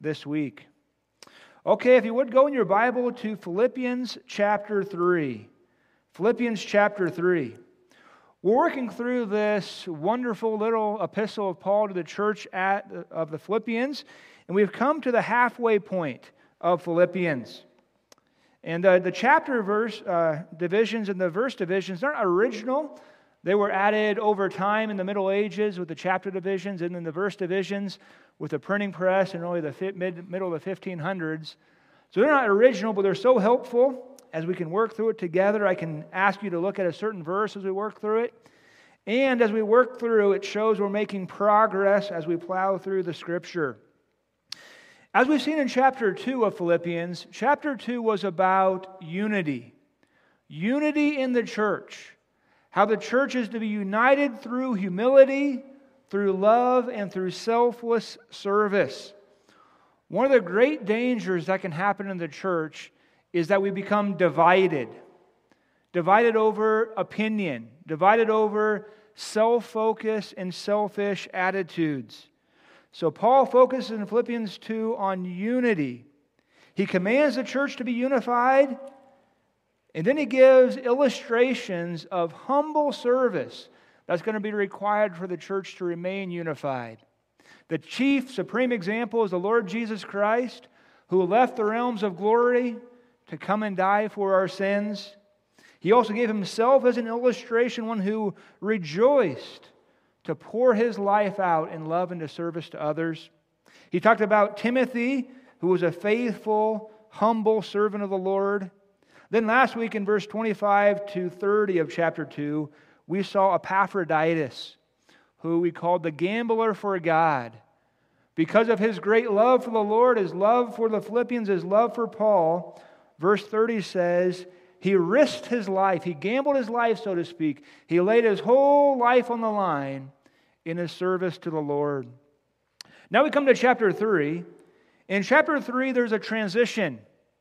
this week. Okay, if you would go in your Bible to Philippians chapter 3. Philippians chapter 3. We're working through this wonderful little epistle of Paul to the church of the Philippians, and we've come to the halfway point of Philippians. And the chapter verse divisions and the verse divisions aren't original. They were added over time in the Middle Ages with the chapter divisions and then the verse divisions with the printing press in really the middle of the 1500s. So they're not original, but they're so helpful as we can work through it together. I can ask you to look at a certain verse as we work through it. And as we work through, it shows we're making progress as we plow through the Scripture. As we've seen in chapter 2 of Philippians, chapter 2 was about unity. Unity in the church. How the church is to be united through humility, through love, and through selfless service. One of the great dangers that can happen in the church is that we become divided. Divided over opinion. Divided over self-focus and selfish attitudes. So Paul focuses in Philippians 2 on unity. He commands the church to be unified, and then he gives illustrations of humble service that's going to be required for the church to remain unified. The chief, supreme example is the Lord Jesus Christ, who left the realms of glory to come and die for our sins. He also gave himself as an illustration, one who rejoiced to pour his life out in love and to service to others. He talked about Timothy, who was a faithful, humble servant of the Lord. Then last week in verse 25 to 30 of chapter 2, we saw Epaphroditus, who we called the gambler for God. Because of his great love for the Lord, his love for the Philippians, his love for Paul, verse 30 says, he risked his life. He gambled his life, so to speak. He laid his whole life on the line in his service to the Lord. Now we come to chapter 3. In chapter 3, there's a transition.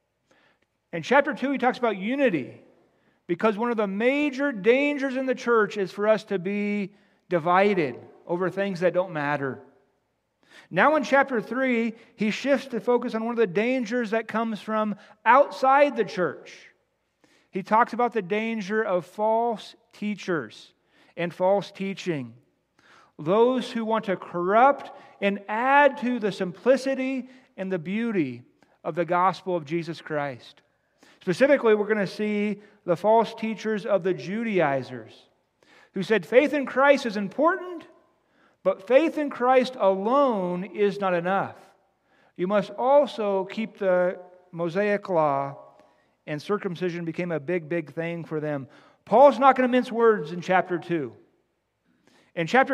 In chapter 2, he talks about unity. Because one of the major dangers in the church is for us to be divided over things that don't matter. Now in chapter 3, he shifts to focus on one of the dangers that comes from outside the church. He talks about the danger of false teachers and false teaching. Those who want to corrupt and add to the simplicity and the beauty of the gospel of Jesus Christ. Specifically, we're going to see the false teachers of the Judaizers, who said faith in Christ is important, but faith in Christ alone is not enough. You must also keep the Mosaic law, and circumcision became a big thing for them. Paul's not going to mince words in chapter 2. In chapter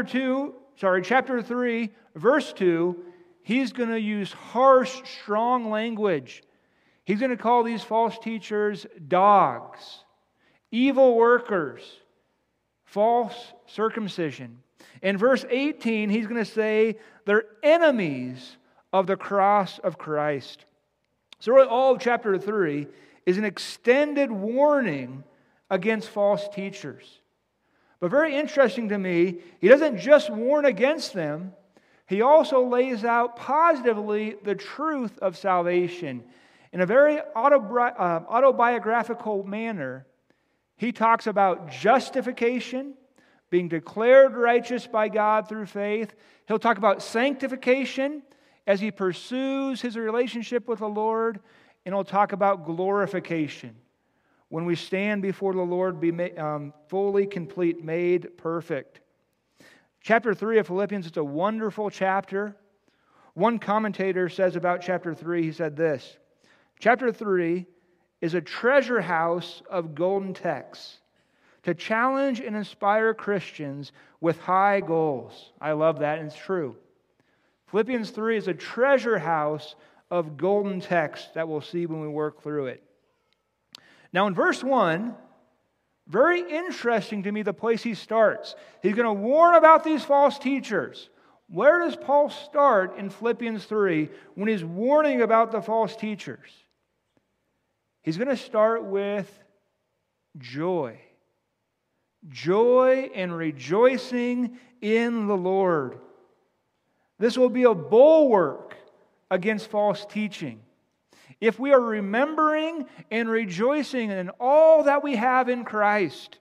3, verse 2, he's going to use harsh, strong language. He's going to call these false teachers dogs, evil workers, false circumcision. In verse 18, he's going to say they're enemies of the cross of Christ. So really all of chapter 3 is an extended warning against false teachers. But very interesting to me, he doesn't just warn against them, he also lays out positively the truth of salvation. In a very autobiographical manner, he talks about justification, being declared righteous by God through faith. He'll talk about sanctification as he pursues his relationship with the Lord. And he'll talk about glorification, when we stand before the Lord, be fully complete, made perfect. Chapter 3 of Philippians is a wonderful chapter. One commentator says about chapter 3, he said this: chapter 3 is a treasure house of golden texts to challenge and inspire Christians with high goals. I love that, and it's true. Philippians 3 is a treasure house of golden text that we'll see when we work through it. Now in verse 1, very interesting to me the place he starts. He's going to warn about these false teachers. Where does Paul start in Philippians 3 when he's warning about the false teachers? He's going to start with joy. Joy and rejoicing in the Lord. This will be a bulwark against false teaching. If we are remembering and rejoicing in all that we have in Christ,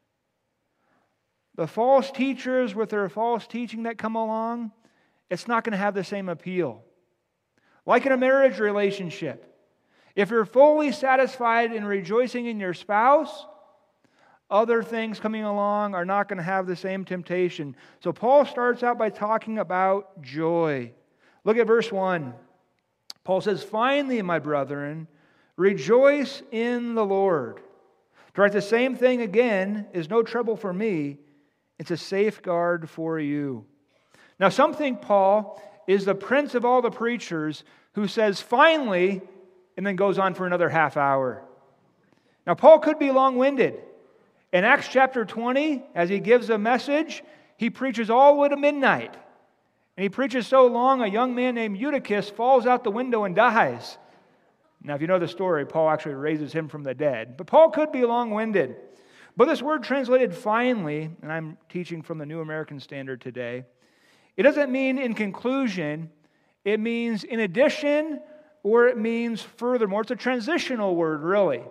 the false teachers with their false teaching that come along, it's not going to have the same appeal. Like in a marriage relationship, if you're fully satisfied in rejoicing in your spouse, other things coming along are not going to have the same temptation. So Paul starts out by talking about joy. Look at verse 1. Paul says, "Finally, my brethren, rejoice in the Lord." To write the same thing again is no trouble for me. It's a safeguard for you. Now, some think Paul is the prince of all the preachers who says, "Finally," and then goes on for another half hour. Now, Paul could be long-winded. In Acts chapter 20, as he gives a message, he preaches all the way to midnight. And he preaches so long, a young man named Eutychus falls out the window and dies. Now, if you know the story, Paul actually raises him from the dead. But Paul could be long-winded. But this word translated "finally," and I'm teaching from the New American Standard today, it doesn't mean in conclusion. It means in addition, or it means furthermore. It's a transitional word, really.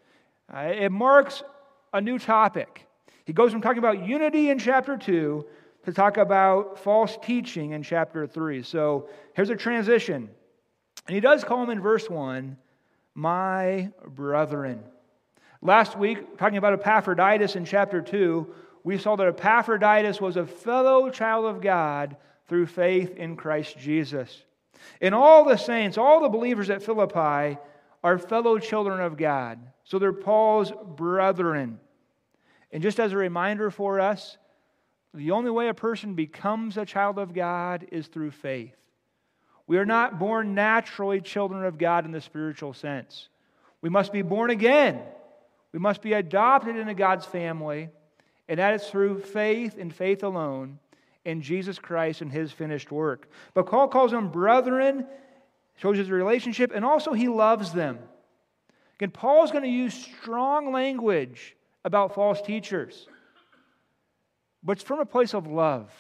It marks a new topic. He goes from talking about unity in chapter 2 to talk about false teaching in chapter 3. So here's a transition. And he does call them in verse 1, "my brethren." Last week, talking about Epaphroditus in chapter 2, we saw that Epaphroditus was a fellow child of God through faith in Christ Jesus. And all the saints, all the believers at Philippi are fellow children of God. So they're Paul's brethren. And just as a reminder for us, the only way a person becomes a child of God is through faith. We are not born naturally children of God in the spiritual sense. We must be born again. We must be adopted into God's family, and that is through faith and faith alone in Jesus Christ and His finished work. But Paul calls them brethren, shows his relationship, and also he loves them. Again, Paul is going to use strong language about false teachers, but it's from a place of love.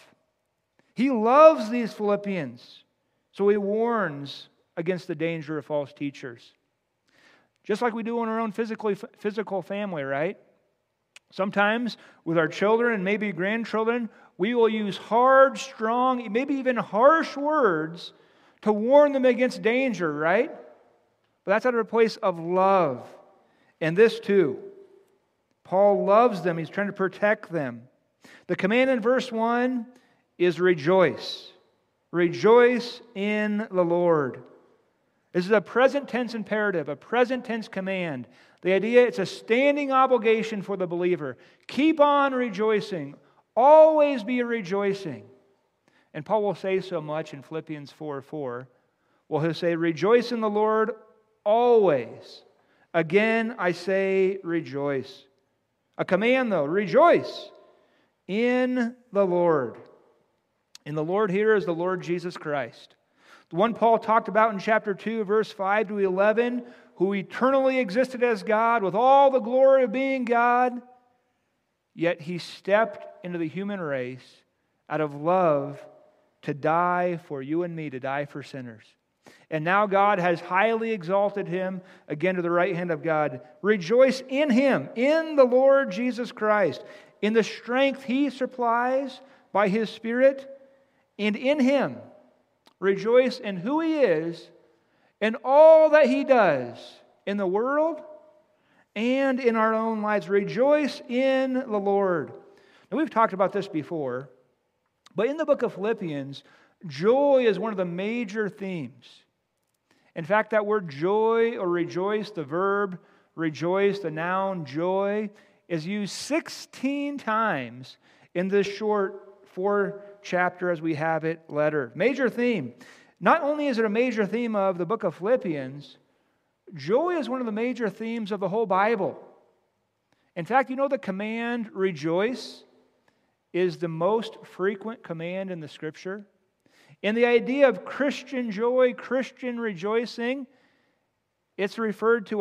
He loves these Philippians, so he warns against the danger of false teachers. Just like we do in our own physical family, right? Sometimes with our children and maybe grandchildren, we will use hard, strong, maybe even harsh words to warn them against danger, right? But that's out of a place of love. And this too. Paul loves them. He's trying to protect them. The command in verse 1 is rejoice. Rejoice in the Lord. This is a present tense imperative, a present tense command. The idea, it's a standing obligation for the believer. Keep on rejoicing. Always be rejoicing. And Paul will say so much in Philippians 4:4. Well, he'll say, "Rejoice in the Lord always. Again, I say rejoice." A command, though, rejoice in the Lord. And the Lord here is the Lord Jesus Christ. The one Paul talked about in chapter 2, verse 5 to 11, who eternally existed as God with all the glory of being God, yet He stepped into the human race out of love to die for you and me, to die for sinners. And now God has highly exalted Him again to the right hand of God. Rejoice in Him, in the Lord Jesus Christ, in the strength He supplies by His Spirit, and in Him. Rejoice in who He is and all that He does in the world and in our own lives. Rejoice in the Lord. Now, we've talked about this before, but in the book of Philippians, joy is one of the major themes. In fact, that word joy or rejoice, the verb rejoice, the noun joy, is used 16 times in this short 4-chapter, as we have it, letter. Major theme. Not only is it a major theme of the book of Philippians, joy is one of the major themes of the whole Bible. In fact, you know the command rejoice is the most frequent command in the Scripture. And the idea of Christian joy, Christian rejoicing, it's referred to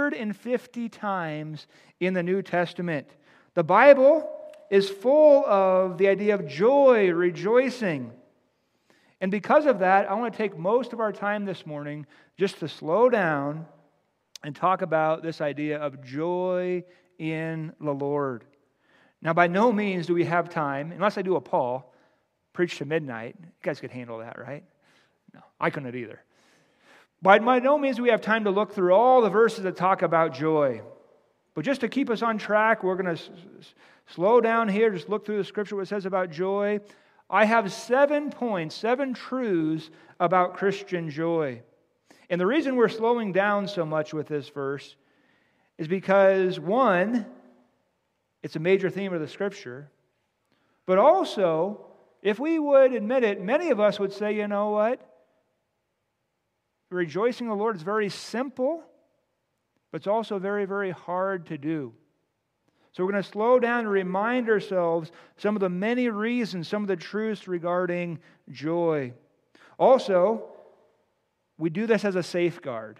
150 times in the New Testament. The Bible is full of the idea of joy, rejoicing. And because of that, I want to take most of our time this morning just to slow down and talk about this idea of joy in the Lord. Now, by no means do we have time, unless I do a Paul, preach to midnight. You guys could handle that, right? No, I couldn't either. By no means do we have time to look through all the verses that talk about joy. But just to keep us on track, we're going to slow down here, just look through the scripture what it says about joy. I have 7 points, 7 truths about Christian joy. And the reason we're slowing down so much with this verse is because, one, it's a major theme of the scripture. But also, if we would admit it, many of us would say, you know what? Rejoicing in the Lord is very simple, but it's also very, very hard to do. So we're going to slow down and remind ourselves some of the many reasons, some of the truths regarding joy. Also, we do this as a safeguard.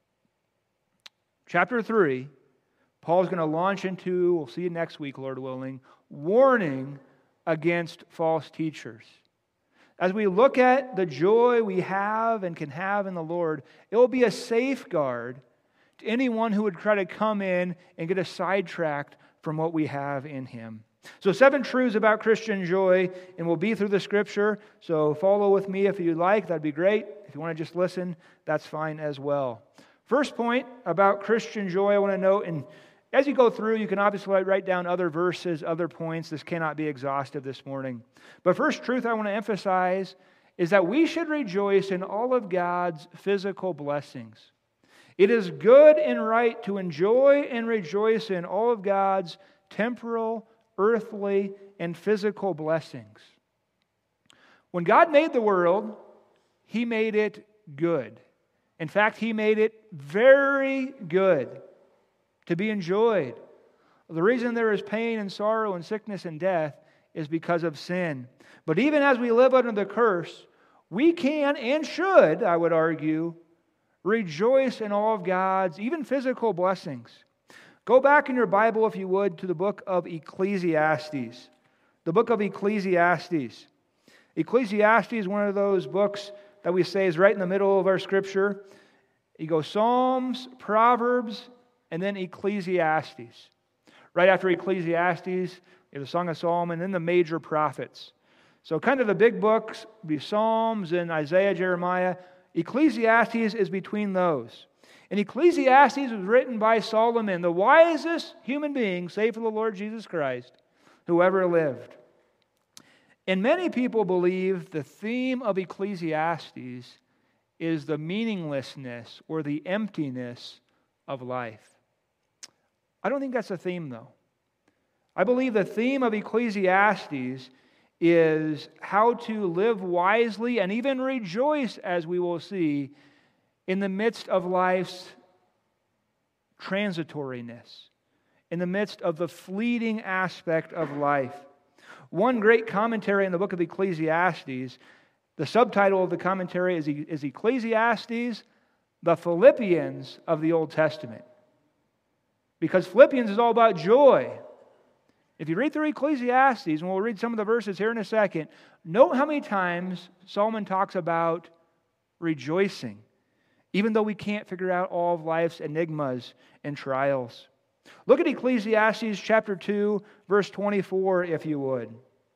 Chapter 3, Paul's going to launch into, we'll see you next week, Lord willing, warning against false teachers. As we look at the joy we have and can have in the Lord, it will be a safeguard to anyone who would try to come in and get us sidetracked from what we have in Him. So 7 truths about Christian joy, and we'll be through the Scripture, so follow with me if you'd like, that'd be great. If you want to just listen, that's fine as well. First point about Christian joy I want to note, and as you go through, you can obviously write down other verses, other points. This cannot be exhaustive this morning. But first truth I want to emphasize is that we should rejoice in all of God's physical blessings. It is good and right to enjoy and rejoice in all of God's temporal, earthly, and physical blessings. When God made the world, He made it good. In fact, He made it very good to be enjoyed. The reason there is pain and sorrow and sickness and death is because of sin. But even as we live under the curse, we can and should, I would argue, rejoice in all of God's, even physical blessings. Go back in your Bible, if you would, to the book of Ecclesiastes. The book of Ecclesiastes. Ecclesiastes is one of those books that we say is right in the middle of our Scripture. You go Psalms, Proverbs, and then Ecclesiastes. Right after Ecclesiastes, you have the Song of Solomon, and then the major prophets. So kind of the big books would be Psalms and Isaiah, Jeremiah. Ecclesiastes is between those. And Ecclesiastes was written by Solomon, the wisest human being, save for the Lord Jesus Christ, who ever lived. And many people believe the theme of Ecclesiastes is the meaninglessness or the emptiness of life. I don't think that's the theme, though. I believe the theme of Ecclesiastes is how to live wisely and even rejoice, as we will see, in the midst of life's transitoriness, in the midst of the fleeting aspect of life. One great commentary in the book of Ecclesiastes, the subtitle of the commentary is Ecclesiastes, the Philippians of the Old Testament. Because Philippians is all about joy. If you read through Ecclesiastes, and we'll read some of the verses here in a second, note how many times Solomon talks about rejoicing, even though we can't figure out all of life's enigmas and trials. Look at Ecclesiastes chapter 2, verse 24, if you would.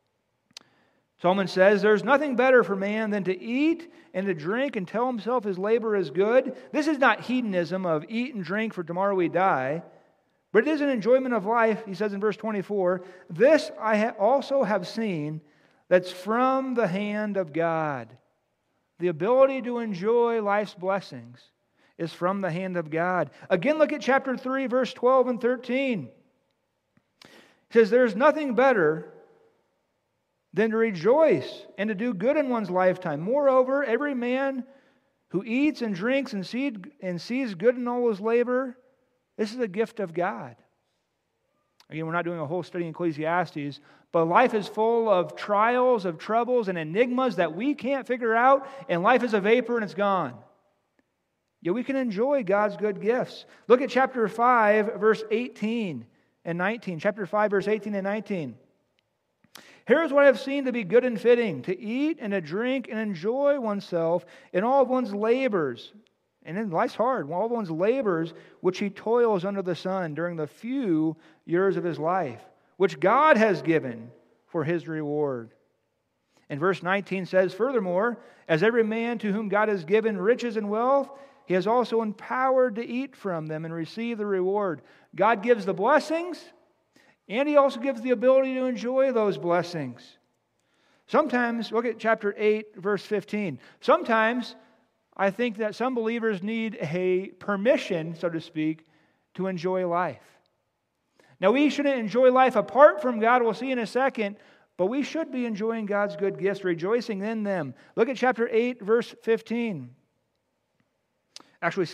Solomon says, "There's nothing better for man than to eat and to drink and tell himself his labor is good." This is not hedonism of eat and drink for tomorrow we die, but it is an enjoyment of life. He says in verse 24, "This I also have seen, that's from the hand of God." The ability to enjoy life's blessings is from the hand of God. Again, look at chapter 3, verse 12 and 13. It says, "There's nothing better than to rejoice and to do good in one's lifetime. Moreover, every man who eats and drinks and sees good in all his labor, this is a gift of God." Again, we're not doing a whole study in Ecclesiastes, but life is full of trials, of troubles, and enigmas that we can't figure out, and life is a vapor and it's gone. Yet we can enjoy God's good gifts. Look at chapter 5, verse 18 and 19. Chapter 5, verse 18 and 19. It Here's what I have seen to be good and fitting, to eat and to drink and enjoy oneself in all of one's labors. And then life's hard. All of one's labors, which he toils under the sun during the few years of his life, which God has given for his reward. And verse 19 says, furthermore, as every man to whom God has given riches and wealth, he has also empowered to eat from them and receive the reward. God gives the blessings, and he also gives the ability to enjoy those blessings. Sometimes, look at chapter 8, verse 15. Sometimes I think that some believers need a permission, so to speak, to enjoy life. Now, we shouldn't enjoy life apart from God, we'll see in a second, but we should be enjoying God's good gifts, rejoicing in them. Look at chapter 8, verse 15. Actually,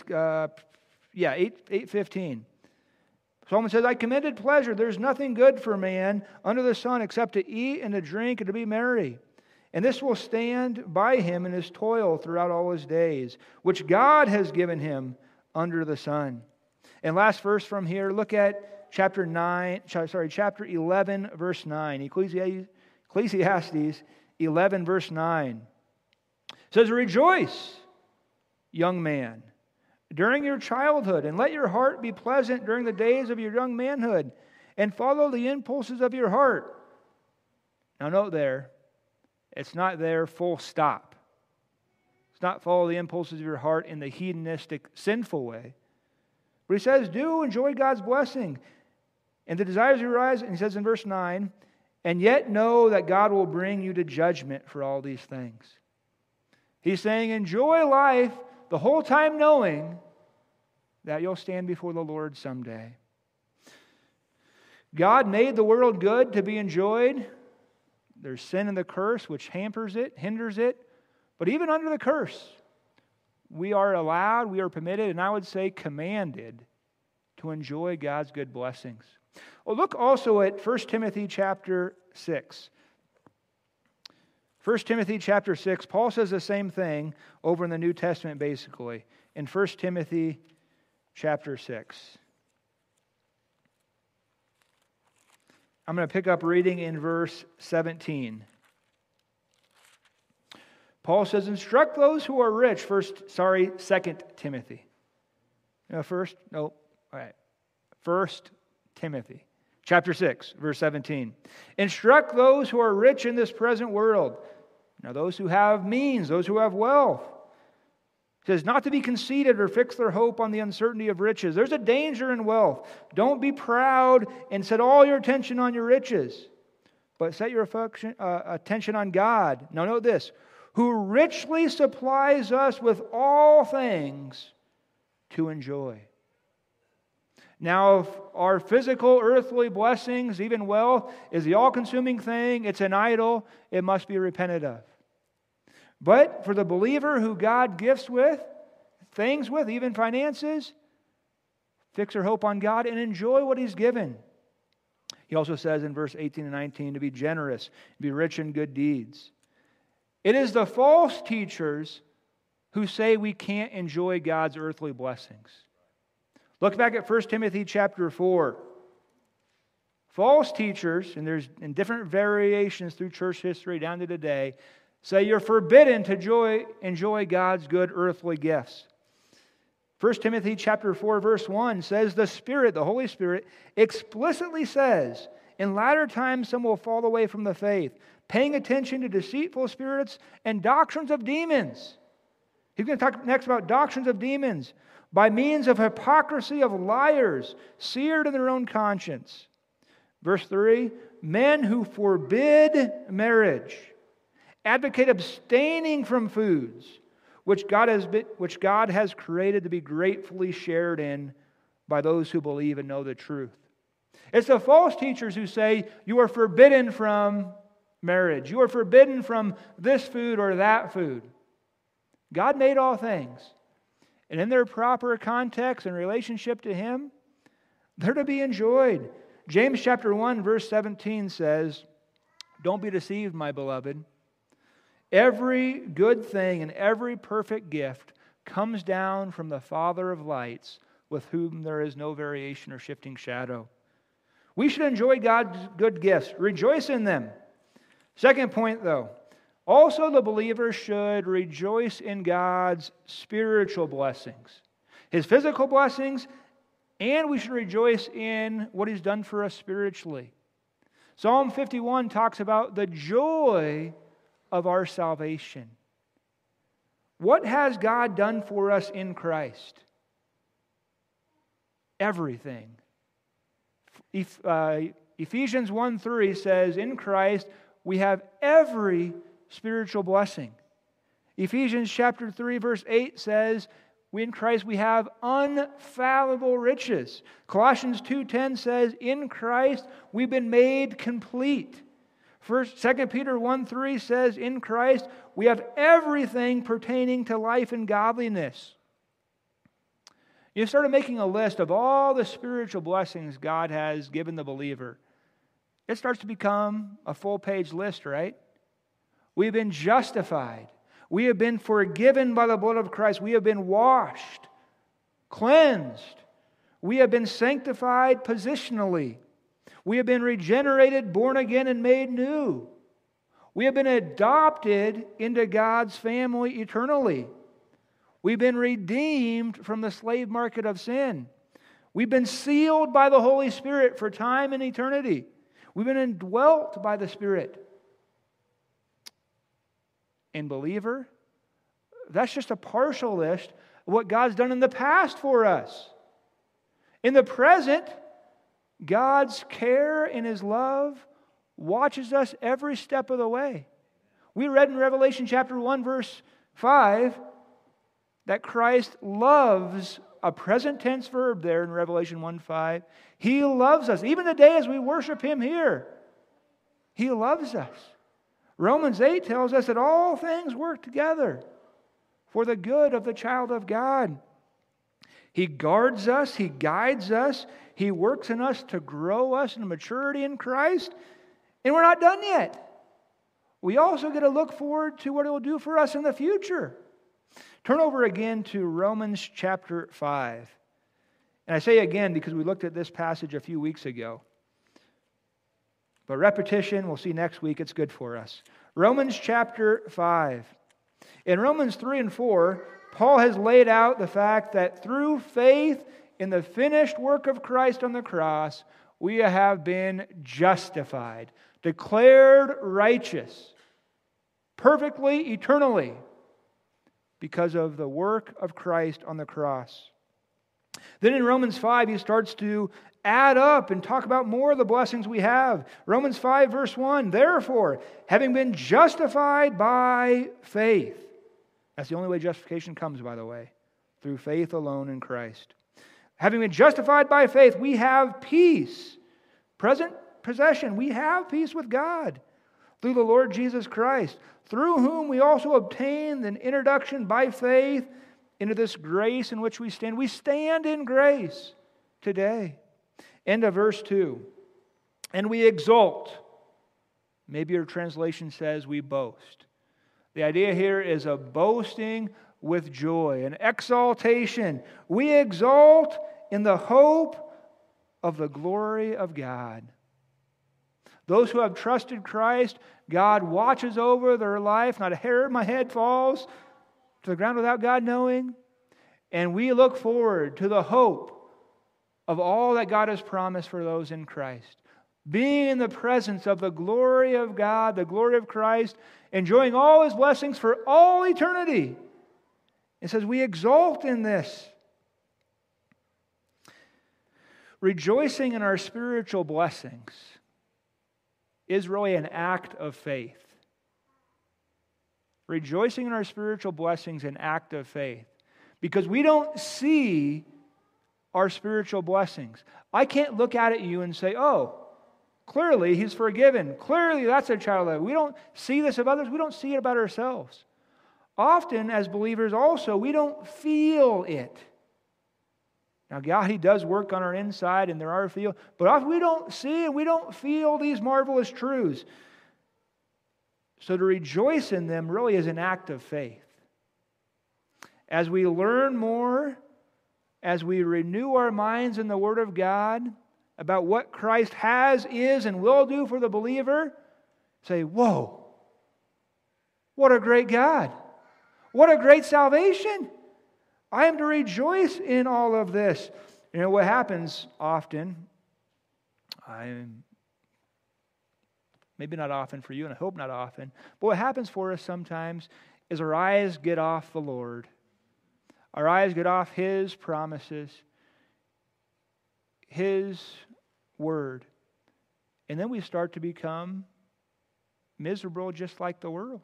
8:15. Solomon says, I commended pleasure. There's nothing good for man under the sun except to eat and to drink and to be merry. And this will stand by him in his toil throughout all his days, which God has given him under the sun. And last verse from here, look at chapter 11, verse 9. Ecclesiastes 11, verse 9. It says, rejoice, young man, during your childhood, and let your heart be pleasant during the days of your young manhood, and follow the impulses of your heart. Now note there, it's not there full stop. It's not follow the impulses of your heart in the hedonistic, sinful way. But he says, do enjoy God's blessing and the desires of your eyes. And he says in verse 9, and yet know that God will bring you to judgment for all these things. He's saying, enjoy life the whole time knowing that you'll stand before the Lord someday. God made the world good to be enjoyed. There's sin in the curse, which hampers it, hinders it. But even under the curse, we are allowed, we are permitted, and I would say commanded to enjoy God's good blessings. Well, look also at 1 Timothy chapter 6. 1 Timothy chapter 6, Paul says the same thing over in the New Testament basically. In 1 Timothy chapter 6. I'm going to pick up reading in verse 17. Paul says, instruct those who are rich. 2 Timothy. 1 Timothy chapter 6, verse 17. Instruct those who are rich in this present world. Now those who have means, those who have wealth. It says not to be conceited or fix their hope on the uncertainty of riches. There's a danger in wealth. Don't be proud and set all your attention on your riches, but set your attention on God. Now note this, who richly supplies us with all things to enjoy. Now, if our physical, earthly blessings, even wealth, is the all-consuming thing, it's an idol, it must be repented of. But for the believer who God gifts with, things with, even finances, fix their hope on God and enjoy what He's given. He also says in verse 18 and 19 to be generous, be rich in good deeds. It is the false teachers who say we can't enjoy God's earthly blessings. Look back at 1 Timothy chapter 4. False teachers, and there's in different variations through church history down to today, say you're forbidden to enjoy God's good earthly gifts. 1 Timothy chapter 4 verse 1 says the Spirit, the Holy Spirit, explicitly says, in latter times some will fall away from the faith, paying attention to deceitful spirits and doctrines of demons. He's going to talk next about doctrines of demons, by means of hypocrisy of liars, seared in their own conscience. Verse 3, men who forbid marriage, advocate abstaining from foods, which God has created to be gratefully shared in by those who believe and know the truth. It's the false teachers who say you are forbidden from marriage. You are forbidden from this food or that food. God made all things. And in their proper context and relationship to Him, they're to be enjoyed. James chapter 1 verse 17 says, don't be deceived, my beloved. Every good thing and every perfect gift comes down from the Father of lights, with whom there is no variation or shifting shadow. We should enjoy God's good gifts, rejoice in them, Second point, though, also the believer should rejoice in God's spiritual blessings, His physical blessings, and we should rejoice in what He's done for us spiritually. Psalm 51 talks about the joy of our salvation. What has God done for us in Christ? Everything. Ephesians 1:3 says, in Christ we have every spiritual blessing. Ephesians chapter 3 verse 8 says, in Christ we have unfathomable riches. Colossians 2:10 says, in Christ we've been made complete. 2 Peter 1:3 says, in Christ we have everything pertaining to life and godliness. You started making a list of all the spiritual blessings God has given the believer. It starts to become a full-page list, right? We've been justified. We have been forgiven by the blood of Christ. We have been washed, cleansed. We have been sanctified positionally. We have been regenerated, born again, and made new. We have been adopted into God's family eternally. We've been redeemed from the slave market of sin. We've been sealed by the Holy Spirit for time and eternity. We've been indwelt by the Spirit. And believer, that's just a partial list of what God's done in the past for us. In the present, God's care and His love watches us every step of the way. We read in Revelation chapter 1 verse 5 that Christ loves, a present tense verb there in Revelation 1:5. He loves us. Even today as we worship Him here, He loves us. Romans 8 tells us that all things work together for the good of the child of God. He guards us, He guides us, He works in us to grow us into maturity in Christ, and we're not done yet. We also get to look forward to what He will do for us in the future. Turn over again to Romans chapter 5. And I say again because we looked at this passage a few weeks ago. But repetition, we'll see next week, it's good for us. Romans chapter 5. In Romans 3 and 4, Paul has laid out the fact that through faith in the finished work of Christ on the cross, we have been justified, declared righteous, perfectly, eternally, because of the work of Christ on the cross. Then in Romans 5, he starts to add up and talk about more of the blessings we have. Romans 5 verse 1, therefore, having been justified by faith. That's the only way justification comes, by the way, through faith alone in Christ. Having been justified by faith, we have peace. Present possession, we have peace with God through the Lord Jesus Christ, through whom we also obtained an introduction by faith into this grace in which we stand. We stand in grace today. End of verse 2. And we exult. Maybe your translation says we boast. The idea here is a boasting with joy, an exaltation. We exult in the hope of the glory of God. Those who have trusted Christ, God watches over their life. Not a hair of my head falls to the ground without God knowing. And we look forward to the hope of all that God has promised for those in Christ. Being in the presence of the glory of God, the glory of Christ, enjoying all His blessings for all eternity. It says we exult in this. Rejoicing in our spiritual blessings is really an act of faith. Rejoicing in our spiritual blessings is an act of faith. Because we don't see our spiritual blessings. I can't look at you and say, oh, clearly he's forgiven. Clearly that's a child of God. We don't see this of others. We don't see it about ourselves. Often as believers also, we don't feel it. Now God, He does work on our inside and there are feel, but often we don't see and we don't feel these marvelous truths. So to rejoice in them really is an act of faith. As we learn more, as we renew our minds in the Word of God about what Christ has, is, and will do for the believer, say, whoa, what a great God. What a great salvation. I am to rejoice in all of this. You know what happens often, maybe not often for you, and I hope not often, but what happens for us sometimes is our eyes get off the Lord. Our eyes get off His promises, His Word. And then we start to become miserable just like the world.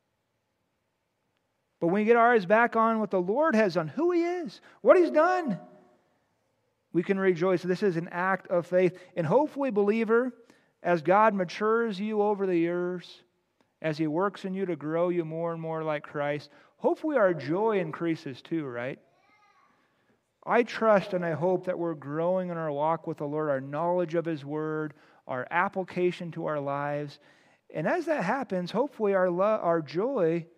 But when we get our eyes back on what the Lord has done, who He is, what He's done, we can rejoice. This is an act of faith. And hopefully, believer, as God matures you over the years, as He works in you to grow you more and more like Christ, hopefully our joy increases too, right? I trust and I hope that we're growing in our walk with the Lord, our knowledge of His Word, our application to our lives. And as that happens, hopefully our joy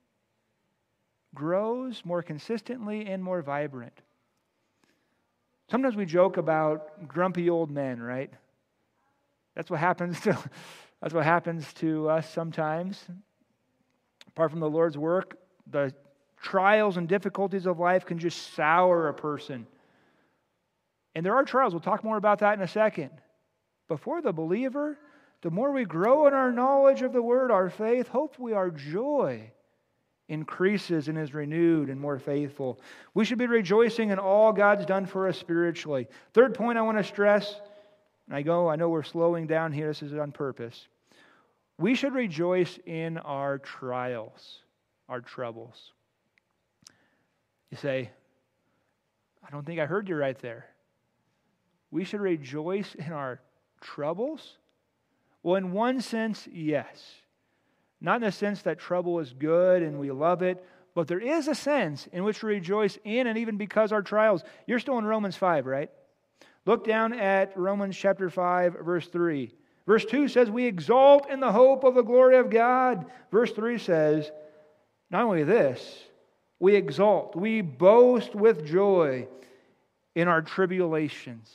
grows more consistently and more vibrant. Sometimes we joke about grumpy old men, right? That's what happens to us sometimes. Apart from the Lord's work, the trials and difficulties of life can just sour a person. And there are trials. We'll talk more about that in a second. But for the believer, the more we grow in our knowledge of the Word, our faith, hopefully our joy increases and is renewed and more faithful. We should be rejoicing in all God's done for us spiritually. Third point I want to stress, and I know we're slowing down here, this is on purpose. We should rejoice in our trials, our troubles. You say, I don't think I heard you right there. We should rejoice in our troubles? Well, in one sense, yes. Not in the sense that trouble is good and we love it, but there is a sense in which we rejoice in and even because our trials. You're still in Romans 5, right? Look down at Romans chapter 5, verse 3. Verse 2 says, we exalt in the hope of the glory of God. Verse 3 says, not only this, we exalt, we boast with joy in our tribulations.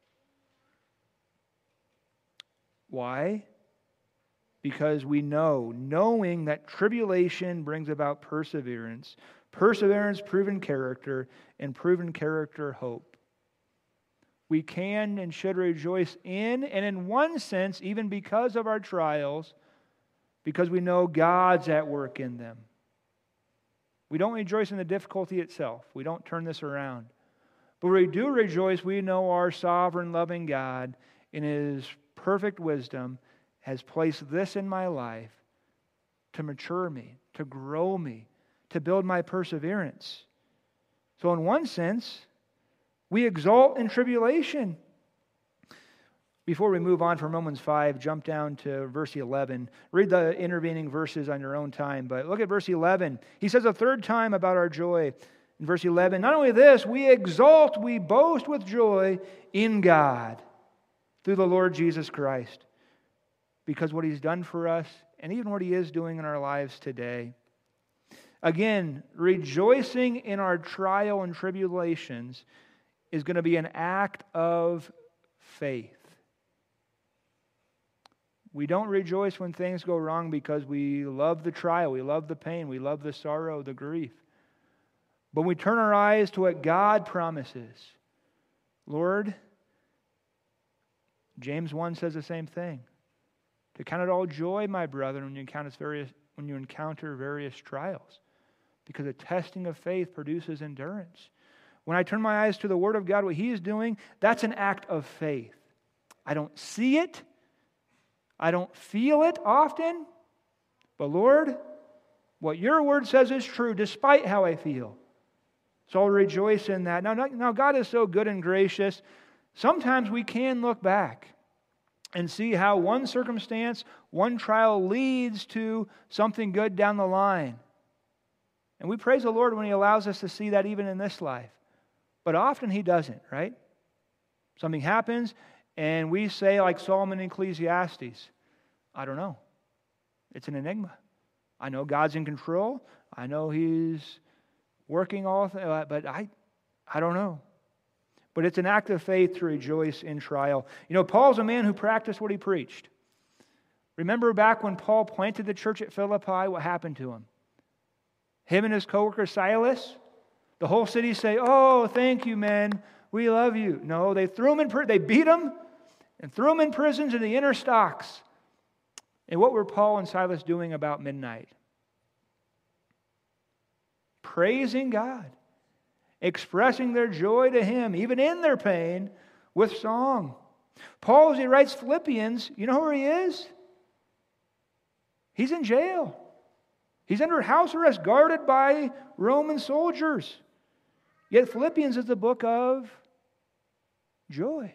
Why? Because we knowing that tribulation brings about perseverance, perseverance, proven character, and proven character, hope. We can and should rejoice in, and in one sense, even because of our trials, because we know God's at work in them. We don't rejoice in the difficulty itself. We don't turn this around. But we do rejoice, we know our sovereign, loving God, in His perfect wisdom, has placed this in my life to mature me, to grow me, to build my perseverance. So in one sense, we exalt in tribulation. Before we move on from Romans 5, jump down to verse 11. Read the intervening verses on your own time, but look at verse 11. He says a third time about our joy. In verse 11, not only this, we exalt, we boast with joy in God through the Lord Jesus Christ. Because what He's done for us, and even what He is doing in our lives today. Again, rejoicing in our trial and tribulations is going to be an act of faith. We don't rejoice when things go wrong because we love the trial, we love the pain, we love the sorrow, the grief. But we turn our eyes to what God promises. Lord, James 1 says the same thing. To count it all joy, my brother, when you encounter various trials. Because a testing of faith produces endurance. When I turn my eyes to the Word of God, what He is doing, that's an act of faith. I don't see it. I don't feel it often. But Lord, what Your Word says is true despite how I feel. So I'll rejoice in that. Now God is so good and gracious. Sometimes we can look back and see how one circumstance, one trial leads to something good down the line. And we praise the Lord when He allows us to see that even in this life. But often He doesn't, right? Something happens and we say, like Solomon in Ecclesiastes, I don't know. It's an enigma. I know God's in control. I know He's working all, but I don't know. But it's an act of faith to rejoice in trial. You know, Paul's a man who practiced what he preached. Remember back when Paul planted the church at Philippi, what happened to him? Him and his co-worker Silas, the whole city say, "Oh, thank you, men. We love you." No, they threw him in prison. They beat him and threw him in prisons in the inner stocks. And what were Paul and Silas doing about midnight? Praising God, expressing their joy to Him, even in their pain, with song. Paul, as he writes Philippians, you know where he is? He's in jail. He's under house arrest, guarded by Roman soldiers. Yet Philippians is the book of joy.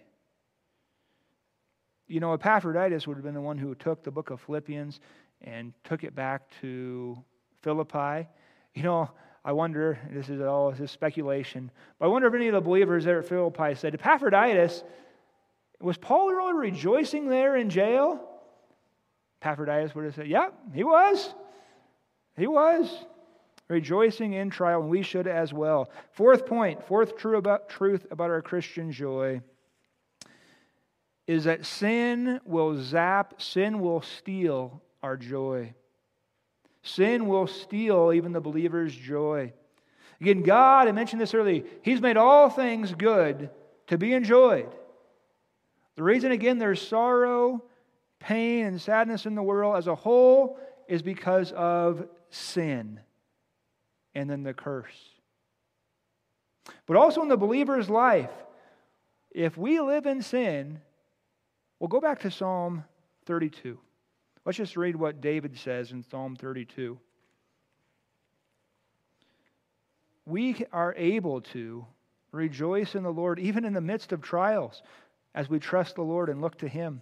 You know, Epaphroditus would have been the one who took the book of Philippians and took it back to Philippi. You know, I wonder, this is speculation, but I wonder if any of the believers there at Philippi said, Epaphroditus, was Paul really rejoicing there in jail? Epaphroditus would have said, yeah, he was. He was rejoicing in trial, and we should as well. Fourth truth about our Christian joy is that sin will steal our joy. Sin will steal even the believer's joy. Again, God, I mentioned this earlier, He's made all things good to be enjoyed. The reason, again, there's sorrow, pain, and sadness in the world as a whole is because of sin and then the curse. But also in the believer's life, if we live in sin, we'll go back to Psalm 32. Let's just read what David says in Psalm 32. We are able to rejoice in the Lord even in the midst of trials as we trust the Lord and look to Him.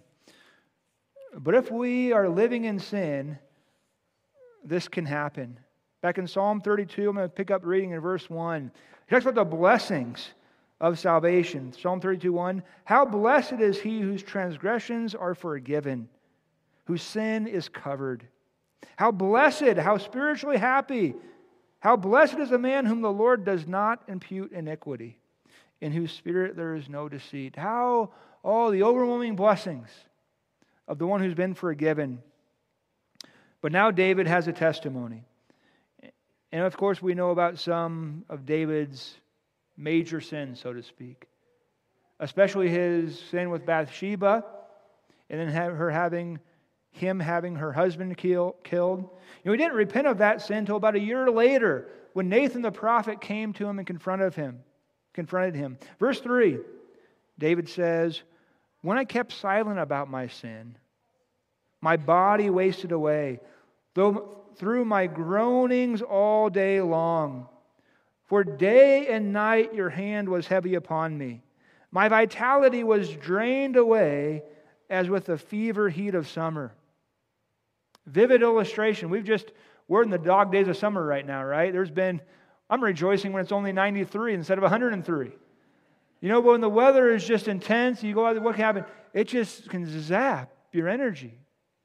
But if we are living in sin, this can happen. Back in Psalm 32, I'm going to pick up reading in verse 1. He talks about the blessings of salvation. Psalm 32:1. How blessed is he whose transgressions are forgiven, whose sin is covered. How blessed, how spiritually happy. How blessed is the man whom the Lord does not impute iniquity, in whose spirit there is no deceit. How, the overwhelming blessings of the one who's been forgiven. But now David has a testimony. And of course we know about some of David's major sins, so to speak. Especially his sin with Bathsheba, and then him having her husband killed. You know, he didn't repent of that sin until about a year later, when Nathan the prophet came to him and confronted him. Verse 3, David says, when I kept silent about my sin, my body wasted away, though through my groanings all day long. For day and night your hand was heavy upon me. My vitality was drained away as with the fever heat of summer. Vivid illustration. We're in the dog days of summer right now, right? I'm rejoicing when it's only 93 instead of 103. You know, but when the weather is just intense, you go out, what can happen? It just can zap your energy.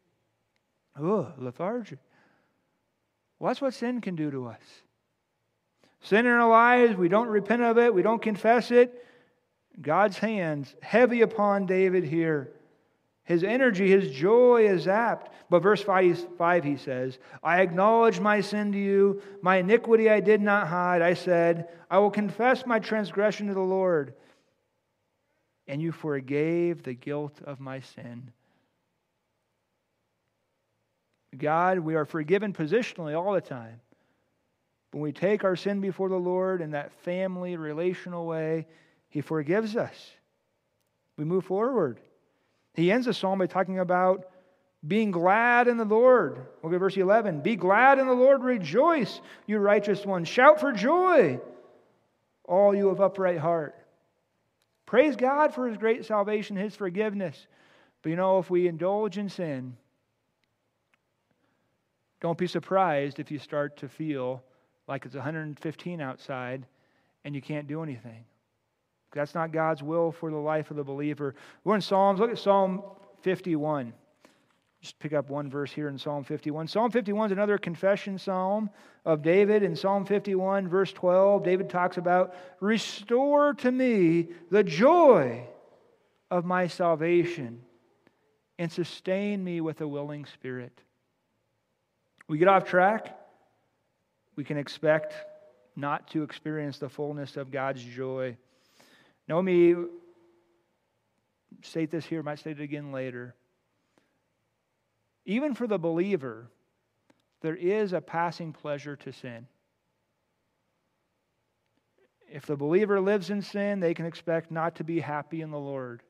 Lethargy. Well, that's what sin can do to us. Sin in our lives, we don't repent of it, we don't confess it. God's hands heavy upon David here. His energy, his joy is zapped. But verse 5 he says, I acknowledge my sin to you, my iniquity I did not hide. I said, I will confess my transgression to the Lord. And you forgave the guilt of my sin. God, we are forgiven positionally all the time. When we take our sin before the Lord in that family, relational way, He forgives us. We move forward. He ends the psalm by talking about being glad in the Lord. Look at verse 11. Be glad in the Lord, rejoice, you righteous ones. Shout for joy, all you of upright heart. Praise God for His great salvation, His forgiveness. But you know, if we indulge in sin, don't be surprised if you start to feel like it's 115 outside and you can't do anything. That's not God's will for the life of the believer. We're in Psalms. Look at Psalm 51. Just pick up one verse here in Psalm 51. Psalm 51 is another confession psalm of David. In Psalm 51, verse 12, David talks about, restore to me the joy of my salvation and sustain me with a willing spirit. We get off track, we can expect not to experience the fullness of God's joy. Now, let me state this here, might state it again later. Even for the believer, there is a passing pleasure to sin. If the believer lives in sin, they can expect not to be happy in the Lord.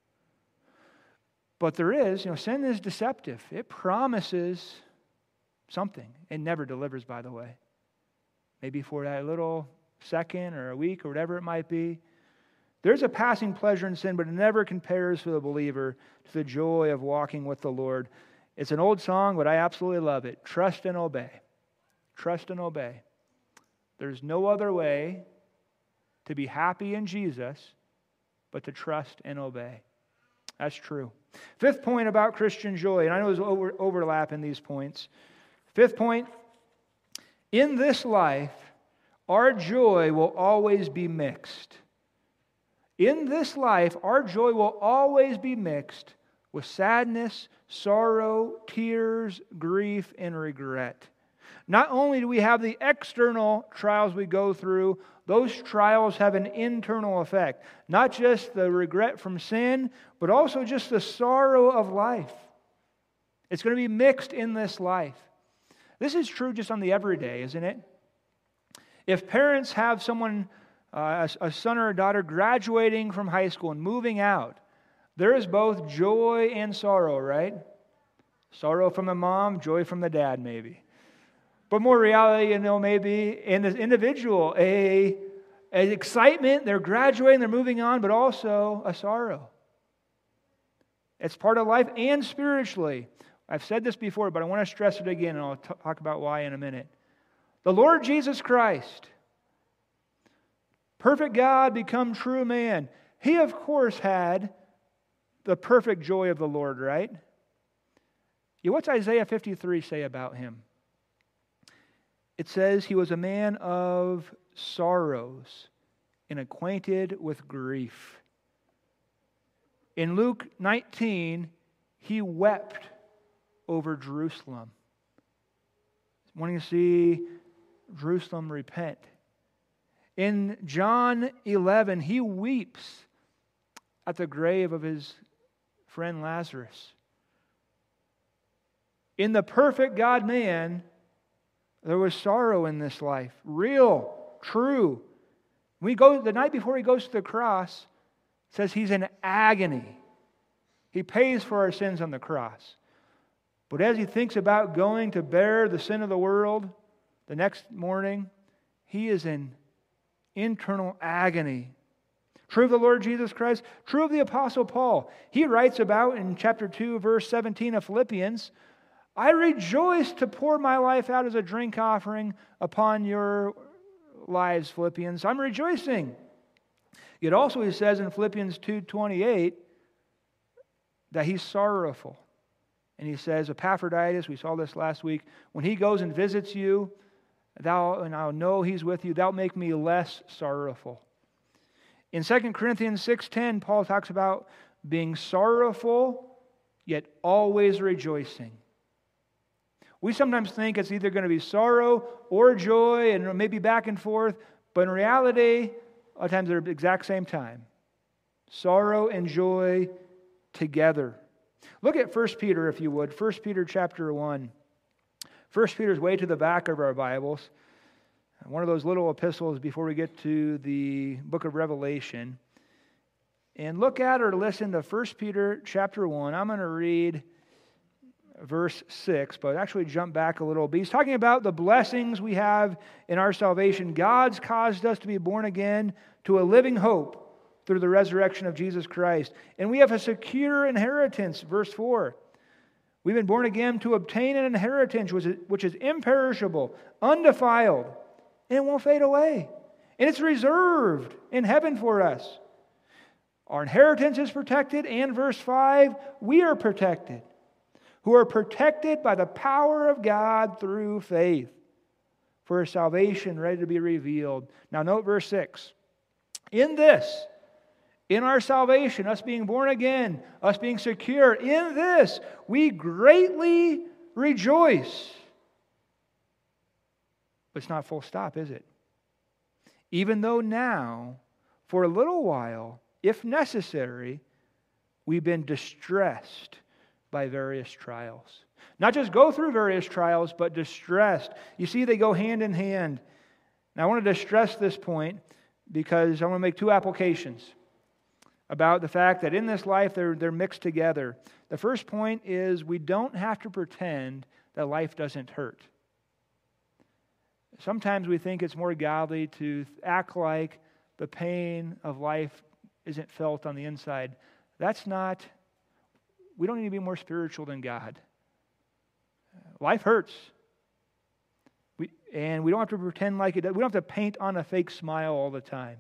But there is, sin is deceptive. It promises something. It never delivers, by the way. Maybe for that little second or a week or whatever it might be. There's a passing pleasure in sin, but it never compares for the believer to the joy of walking with the Lord. It's an old song, but I absolutely love it. Trust and obey. Trust and obey. There's no other way to be happy in Jesus but to trust and obey. That's true. Fifth point about Christian joy, and I know there's overlap in these points. Fifth point, in this life, our joy will always be mixed. In this life, our joy will always be mixed with sadness, sorrow, tears, grief, and regret. Not only do we have the external trials we go through, those trials have an internal effect. Not just the regret from sin, but also just the sorrow of life. It's going to be mixed in this life. This is true just on the everyday, isn't it? If parents have someone, a son or a daughter graduating from high school and moving out, there is both joy and sorrow, right? Sorrow from the mom, joy from the dad, maybe. But more reality, maybe in this individual, an excitement, they're graduating, they're moving on, but also a sorrow. It's part of life and spiritually. I've said this before, but I want to stress it again, and I'll talk about why in a minute. The Lord Jesus Christ, perfect God become true man. He, of course, had the perfect joy of the Lord, right? What's Isaiah 53 say about him? It says he was a man of sorrows and acquainted with grief. In Luke 19, he wept over Jerusalem, wanting to see Jerusalem repent. In John 11, he weeps at the grave of his friend Lazarus. In the perfect God-man, there was sorrow in this life. Real, true. The night before he goes to the cross, it says he's in agony. He pays for our sins on the cross. But as he thinks about going to bear the sin of the world the next morning, he is in internal agony. True of the Lord Jesus Christ, true of the Apostle Paul. He writes about in chapter 2, verse 17 of Philippians, I rejoice to pour my life out as a drink offering upon your lives, Philippians. I'm rejoicing. Yet also he says in Philippians 2:28 that he's sorrowful. And he says, Epaphroditus, we saw this last week, when he goes and visits you, and I'll know he's with you, that'll make me less sorrowful. In 2 Corinthians 6:10, Paul talks about being sorrowful, yet always rejoicing. We sometimes think it's either going to be sorrow or joy, and maybe back and forth, but in reality, a lot of times they're at the exact same time. Sorrow and joy together. Look at 1 Peter, if you would. 1 Peter chapter 1. 1 Peter's way to the back of our Bibles. One of those little epistles before we get to the book of Revelation. And look at or listen to 1 Peter chapter 1. I'm going to read verse 6, but actually jump back a little bit. He's talking about the blessings we have in our salvation. God's caused us to be born again to a living hope through the resurrection of Jesus Christ. And we have a secure inheritance, verse 4. We've been born again to obtain an inheritance which is imperishable, undefiled, and it won't fade away. And it's reserved in heaven for us. Our inheritance is protected, and verse 5, we are protected, who are protected by the power of God through faith, for a salvation ready to be revealed. Now note verse 6. In this in our salvation, us being born again, us being secure, in this we greatly rejoice. But it's not full stop, is it? Even though now, for a little while, if necessary, we've been distressed by various trials. Not just go through various trials, but distressed. You see, they go hand in hand. Now, I wanted to stress this point because I want to make two applications about the fact that in this life they're mixed together. The first point is we don't have to pretend that life doesn't hurt. Sometimes we think it's more godly to act like the pain of life isn't felt on the inside. We don't need to be more spiritual than God. Life hurts. We don't have to pretend like it does. We don't have to paint on a fake smile all the time.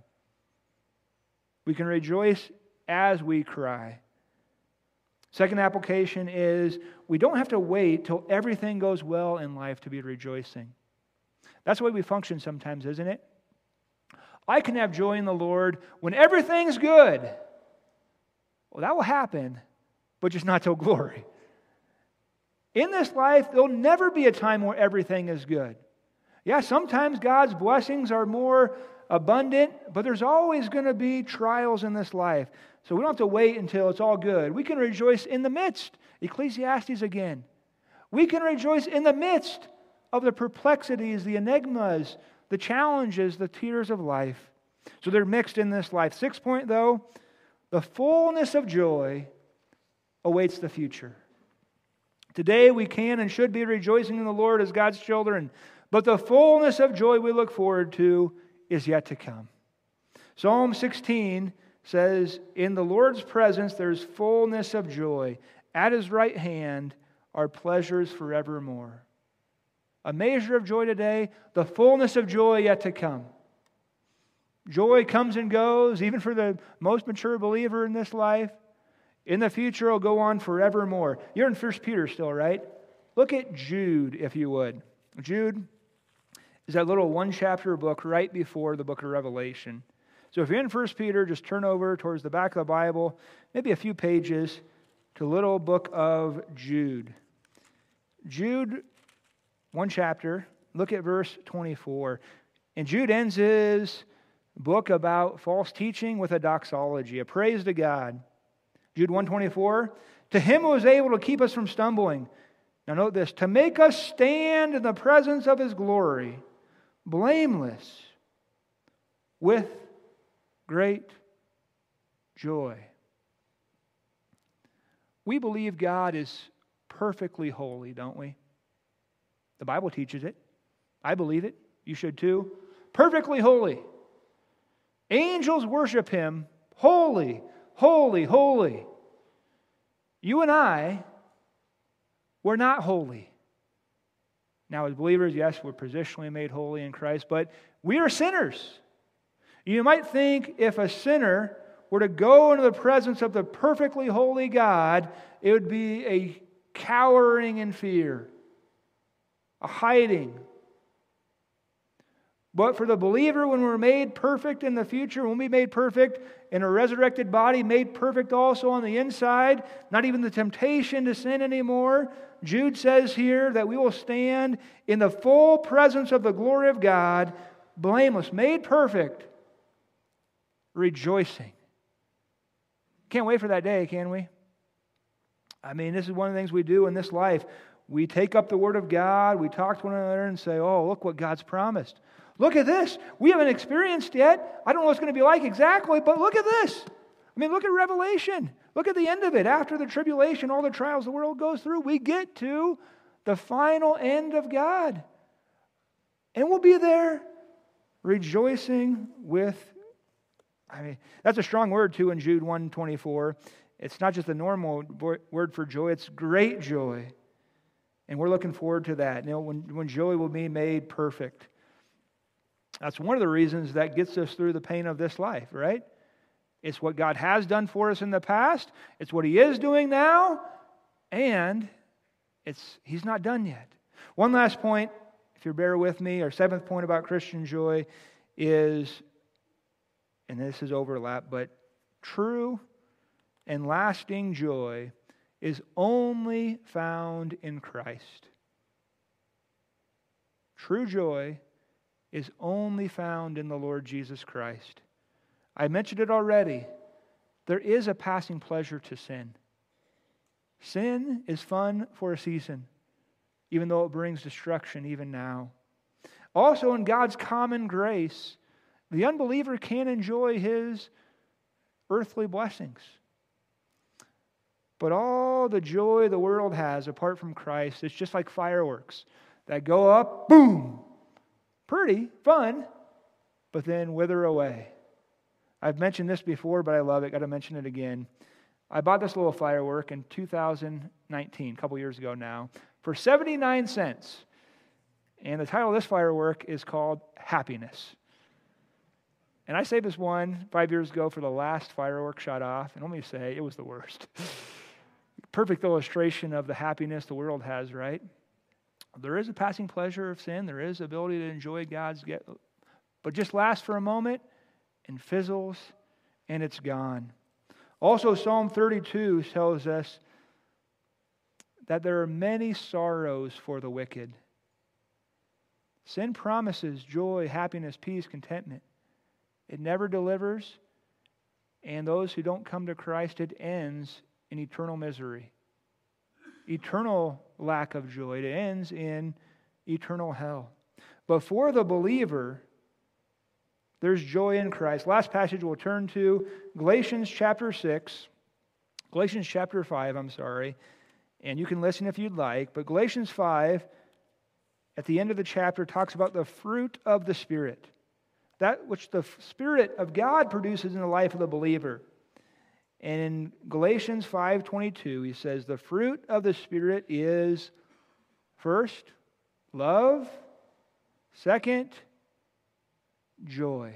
We can rejoice as we cry. Second application is we don't have to wait till everything goes well in life to be rejoicing. That's the way we function sometimes, isn't it? I can have joy in the Lord when everything's good. Well, that will happen, but just not till glory. In this life, there'll never be a time where everything is good. Yeah, sometimes God's blessings are more abundant, but there's always going to be trials in this life. So we don't have to wait until it's all good. We can rejoice in the midst. Ecclesiastes again. We can rejoice in the midst of the perplexities, the enigmas, the challenges, the tears of life. So they're mixed in this life. 6th point, though, the fullness of joy awaits the future. Today we can and should be rejoicing in the Lord as God's children, but the fullness of joy we look forward to is yet to come. Psalm 16 says, in the Lord's presence there's fullness of joy. At His right hand are pleasures forevermore. A measure of joy today, the fullness of joy yet to come. Joy comes and goes, even for the most mature believer in this life. In the future, it'll go on forevermore. You're in 1 Peter still, right? Look at Jude, if you would. Jude is that little one-chapter book right before the book of Revelation. So if you're in 1 Peter, just turn over towards the back of the Bible, maybe a few pages, to the little book of Jude. Jude, one chapter, look at verse 24. And Jude ends his book about false teaching with a doxology, a praise to God. Jude 1:24, to Him who is able to keep us from stumbling. Now note this, to make us stand in the presence of His glory, blameless, with great joy. We believe God is perfectly holy, don't we? The Bible teaches it. I believe it. You should too. Perfectly holy. Angels worship Him. Holy, holy, holy. You and I, we're not holy. Now, as believers, yes, we're positionally made holy in Christ, but we are sinners. You might think if a sinner were to go into the presence of the perfectly holy God, it would be a cowering in fear, a hiding. But for the believer, when we're made perfect in the future, when we'll be made perfect in a resurrected body, made perfect also on the inside, not even the temptation to sin anymore, Jude says here that we will stand in the full presence of the glory of God, blameless, made perfect, rejoicing. Can't wait for that day, can we? I mean, this is one of the things we do in this life. We take up the Word of God, we talk to one another and say, oh, look what God's promised. Look at this. We haven't experienced yet. I don't know what it's going to be like exactly, but look at this. I mean, look at Revelation. Look at the end of it. After the tribulation, all the trials the world goes through, we get to the final end of God. And we'll be there rejoicing with, that's a strong word too in Jude 1:24. It's not just a normal word for joy, it's great joy. And we're looking forward to that. You know, when joy will be made perfect. That's one of the reasons that gets us through the pain of this life, right? It's what God has done for us in the past. It's what He is doing now. And He's not done yet. One last point, if you bear with me, our 7th point about Christian joy is, and this is overlap, but true and lasting joy is only found in Christ. True joy is only found in the Lord Jesus Christ. I mentioned it already. There is a passing pleasure to sin. Sin is fun for a season, even though it brings destruction even now. Also, in God's common grace, the unbeliever can enjoy his earthly blessings. But all the joy the world has apart from Christ, it's just like fireworks that go up, boom, pretty, fun, but then wither away. I've mentioned this before, but I love it. Got to mention it again. I bought this little firework in 2019, a couple years ago now, for 79 cents. And the title of this firework is called Happiness. And I saved this one 5 years ago for the last firework shot off. And let me say, it was the worst. Perfect illustration of the happiness the world has, right? There is a passing pleasure of sin. There is the ability to enjoy God's gift, but just lasts for a moment and fizzles and it's gone. Also, Psalm 32 tells us that there are many sorrows for the wicked. Sin promises joy, happiness, peace, contentment. It never delivers, and those who don't come to Christ, it ends in eternal misery. Eternal lack of joy. It ends in eternal hell. But for the believer, there's joy in Christ. Last passage we'll turn to Galatians chapter 5, and you can listen if you'd like, but Galatians 5, at the end of the chapter, talks about the fruit of the Spirit, that which the Spirit of God produces in the life of the believer. And in Galatians 5:22, he says, the fruit of the Spirit is, first, love, second, joy.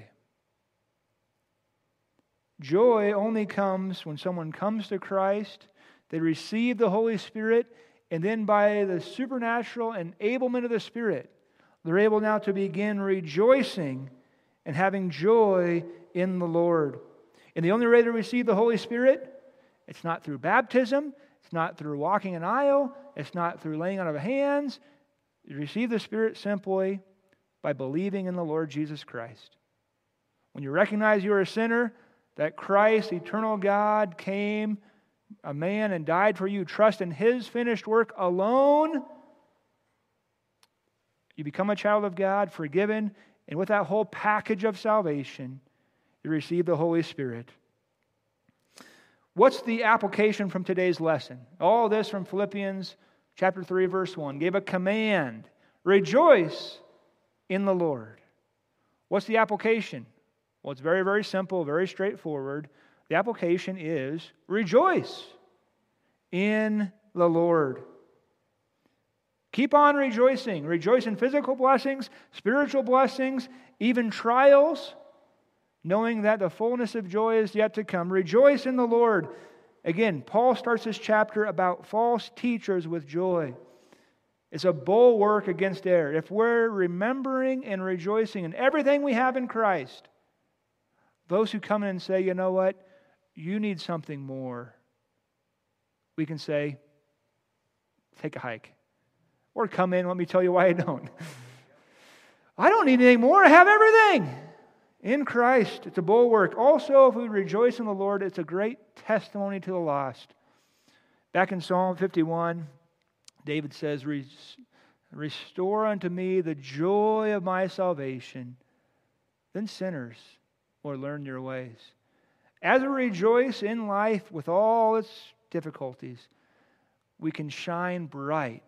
Joy only comes when someone comes to Christ, they receive the Holy Spirit, and then by the supernatural enablement of the Spirit, they're able now to begin rejoicing and having joy in the Lord. And the only way to receive the Holy Spirit, it's not through baptism, it's not through walking an aisle, it's not through laying on of hands. You receive the Spirit simply by believing in the Lord Jesus Christ. When you recognize you are a sinner, that Christ, eternal God, came, a man, and died for you, trust in His finished work alone, you become a child of God, forgiven, and with that whole package of salvation, you receive the Holy Spirit. What's the application from today's lesson? All this from Philippians chapter 3, verse 1. Gave a command. Rejoice in the Lord. What's the application? Well, it's very, very simple, very straightforward. The application is rejoice in the Lord. Keep on rejoicing. Rejoice in physical blessings, spiritual blessings, even trials, knowing that the fullness of joy is yet to come. Rejoice in the Lord. Again, Paul starts this chapter about false teachers with joy. It's a bulwark against error. If we're remembering and rejoicing in everything we have in Christ, those who come in and say, you know what, you need something more, we can say, take a hike. Or come in, let me tell you why I don't. I don't need anything more. I have everything in Christ. It's a bulwark. Also, if we rejoice in the Lord, it's a great testimony to the lost. Back in Psalm 51, David says, restore unto me the joy of my salvation. Then sinners will learn your ways. As we rejoice in life with all its difficulties, we can shine bright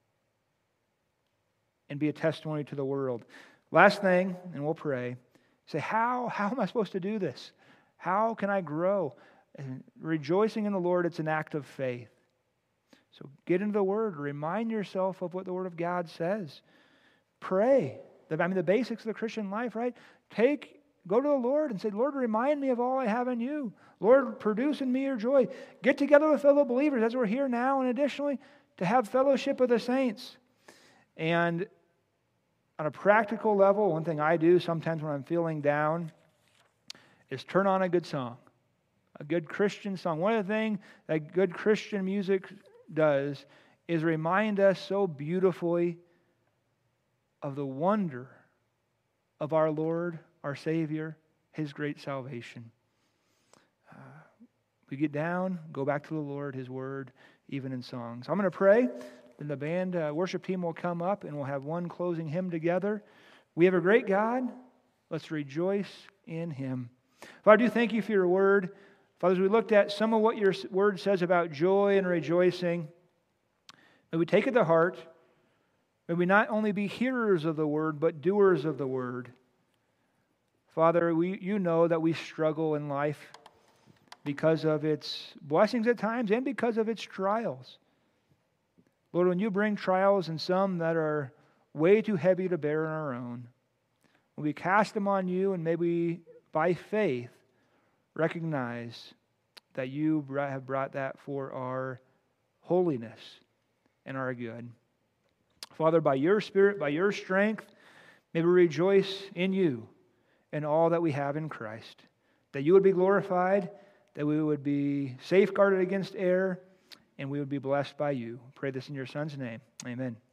and be a testimony to the world. Last thing, and we'll pray. Say, how am I supposed to do this? How can I grow? And rejoicing in the Lord, it's an act of faith. So get into the Word. Remind yourself of what the Word of God says. Pray. The basics of the Christian life, right? Go to the Lord and say, Lord, remind me of all I have in you. Lord, produce in me your joy. Get together with fellow believers as we're here now, and additionally, to have fellowship with the saints. And on a practical level, one thing I do sometimes when I'm feeling down is turn on a good song. a good Christian song. One of the things that good Christian music does is remind us so beautifully of the wonder of our Lord, our Savior, His great salvation. We get down, go back to the Lord, His Word, even in songs. I'm going to pray, then the band worship team will come up, and we'll have one closing hymn together. We have a great God. Let's rejoice in Him. Father, I do thank You for Your Word. Father, as we looked at some of what Your Word says about joy and rejoicing, may we take it to heart. May we not only be hearers of the Word, but doers of the Word. Father, You know that we struggle in life because of its blessings at times and because of its trials. Lord, when You bring trials and some that are way too heavy to bear on our own, when we cast them on You, and may we, by faith, recognize that You have brought that for our holiness and our good. Father, by Your Spirit, by Your strength, may we rejoice in You and all that we have in Christ. That You would be glorified, that we would be safeguarded against error, and we would be blessed by You. Pray this in Your Son's name. Amen.